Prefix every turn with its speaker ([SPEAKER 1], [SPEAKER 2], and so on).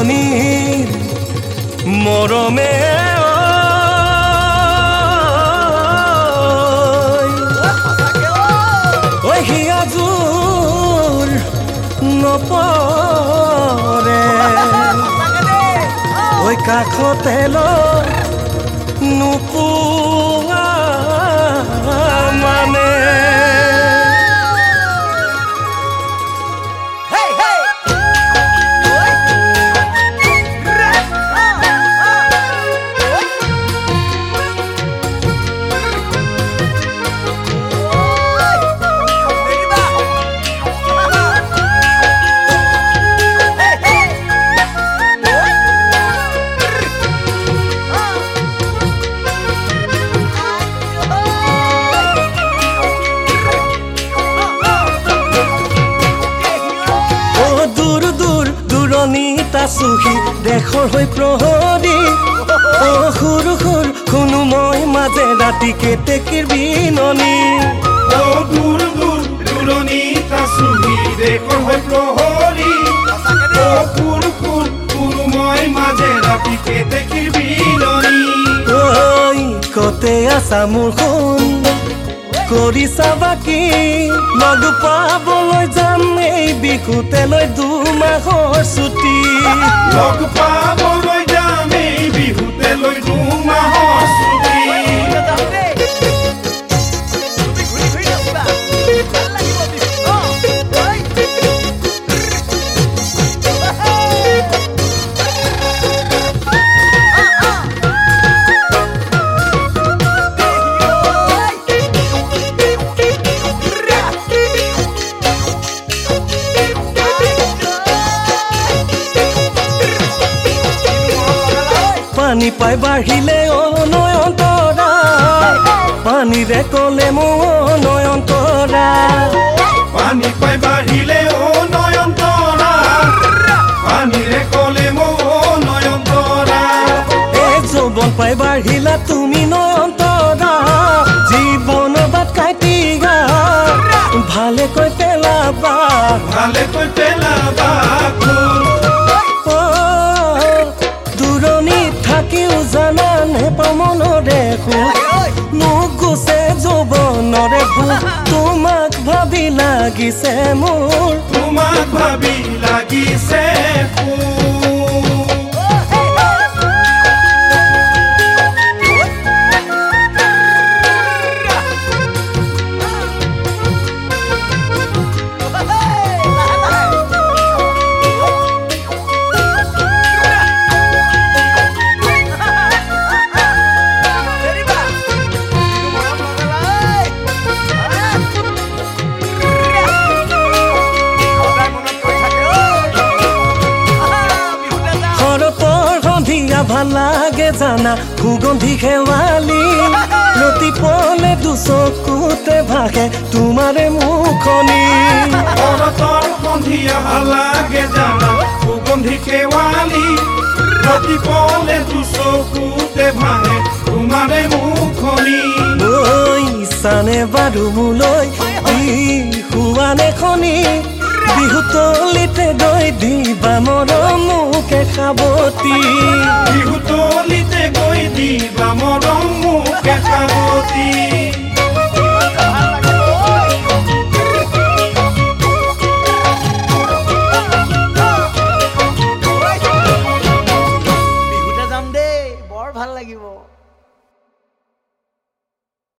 [SPEAKER 1] দুৰণীৰ মৰমে ঐ হিয়াজোৰ নপৰে ঐ কাষতে লৈ নোপোৱা মানে চুহি দেশৰ হৈ প্ৰহৰী সুৰ সুৰ শুনো মই মাজে ৰাতি কেতেকীৰ বিননি
[SPEAKER 2] দূৰ দূৰ দূৰণিতা চুহি দেশৰ হৈ প্ৰহৰী সুৰ সুৰ শুনো মই মাজে ৰাতি কেতেকীৰ বিননি
[SPEAKER 1] ঐ কতে আছা মোৰ সোণ কৰি চাবা কি লগ পাবলৈ যাম এই বিহুতে লৈ দুমাহৰ ছুটি
[SPEAKER 2] লগ পাবলৈ যাম এই বিহুতে লৈ দুমাহৰ ছুটি
[SPEAKER 1] পানী পাই বাঢ়িলে নয়নতৰা পানীৰে কলে মোৰ নয়নতৰা
[SPEAKER 2] পানী পাই বাঢ়িলে নয়নতৰা পানীৰে কলে মোৰ নয়নতৰা
[SPEAKER 1] এই যৌৱন পাই বাঢ়িলা তুমি নয়নতৰা জীৱনৰ বাট কাটিগা ভালেকৈ পেলাবা থাকিও জানা নেপাওঁ মনৰে মোক গুচে যৌৱনৰে তোমাক ভাবি লাগিছে মোৰ
[SPEAKER 2] তোমাক ভাবি লাগিছে
[SPEAKER 1] ভাল লাগে জানা সুগন্ধি শেৱালি ৰতি পলে দুচকুতে ভাসে তোমাৰে মুখনি
[SPEAKER 2] শৰতৰ সন্ধিয়া ভাল লাগে জানা সুগন্ধি শেৱালি ৰতি পলে দুচকুতে ভাসে তোমাৰে মুখনি
[SPEAKER 1] ঐ চানে বাৰু মোলৈ শুৱানে খনি বিহুতলিতে গৈ দিবা মৰম মুখে খাবতি
[SPEAKER 2] বিহুতলিতে গৈ দিবা মৰম মুখে খাবতি